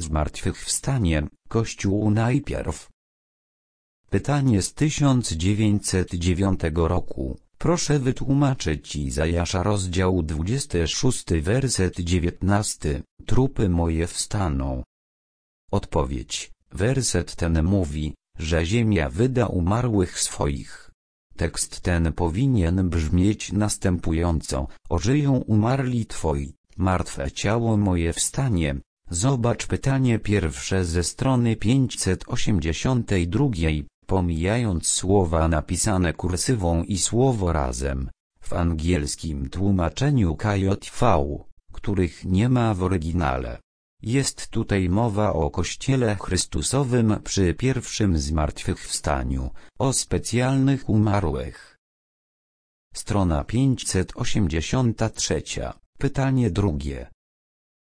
zmartwychwstanie, Kościół najpierw. Pytanie z 1909 roku. Proszę wytłumaczyć Izajasza rozdział 26 werset 19. Trupy moje wstaną. Odpowiedź. Werset ten mówi, że ziemia wyda umarłych swoich. Tekst ten powinien brzmieć następująco: ożyją umarli twoi, martwe ciało moje wstanie. Zobacz pytanie pierwsze ze strony 582, pomijając słowa napisane kursywą i słowo razem, w angielskim tłumaczeniu KJV, których nie ma w oryginale. Jest tutaj mowa o Kościele Chrystusowym przy pierwszym zmartwychwstaniu, o specjalnych umarłych. Strona 583. Pytanie drugie.